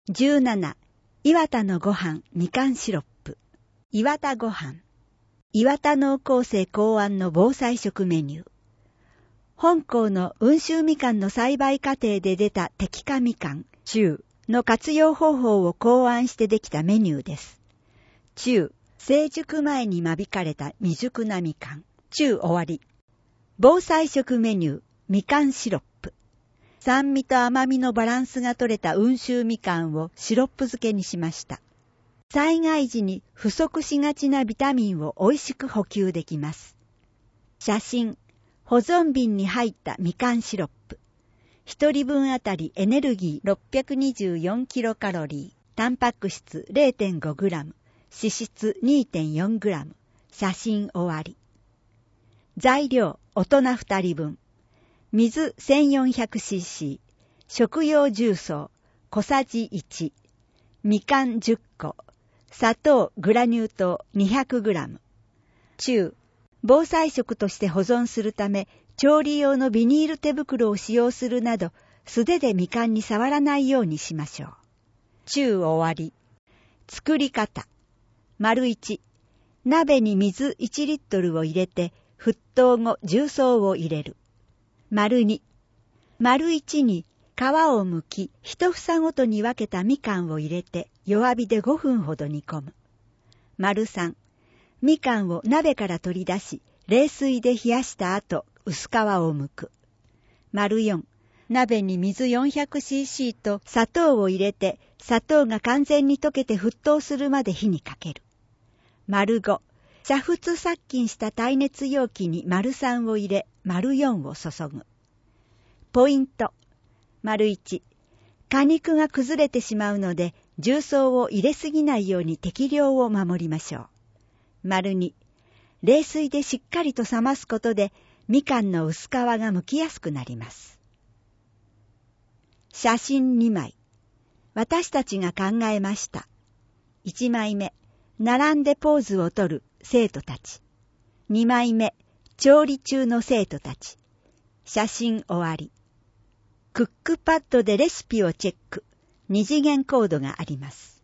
17、岩田のご飯みかんシロップ。岩田ご飯。岩田農工生考案の防災食メニュー。本校の温州みかんの栽培過程で出た摘果みかん、中の活用方法を考案してできたメニューです。中、成熟前に間引かれた未熟なみかん。中終わり。防災食メニュー、みかんシロップ。酸味と甘みのバランスが取れた温州みかんをシロップ漬けにしました。災害時に不足しがちなビタミンを美味しく補給できます。写真、保存瓶に入ったみかんシロップ。1人分あたりエネルギー624キロカロリー、タンパク質 0.5 グラム、脂質 2.4 グラム。写真終わり。材料、大人2人分。水 1400cc、食用重曹小さじ1、みかん10個、砂糖グラニュー糖 200g。中、防災食として保存するため、調理用のビニール手袋を使用するなど、素手でみかんに触らないようにしましょう。中終わり。作り方。丸1、鍋に水1リットルを入れて、沸騰後重曹を入れる。丸2、丸1に皮を剥き、一房ごとに分けたみかんを入れて弱火で5分ほど煮込む。丸3、みかんを鍋から取り出し、冷水で冷やした後、薄皮を剥く。丸4、鍋に水 400cc と砂糖を入れて、砂糖が完全に溶けて沸騰するまで火にかける。丸5、煮沸殺菌した耐熱容器に丸3を入れ、丸4を注ぐ。ポイント。丸1、果肉が崩れてしまうので、重曹を入れすぎないように適量を守りましょう。丸2、冷水でしっかりと冷ますことで、みかんの薄皮が剥きやすくなります。写真2枚。私たちが考えました。1枚目、並んでポーズをとる生徒たち。2枚目、調理中の生徒たち。写真終わり。クックパッドでレシピをチェック。2次元コードがあります。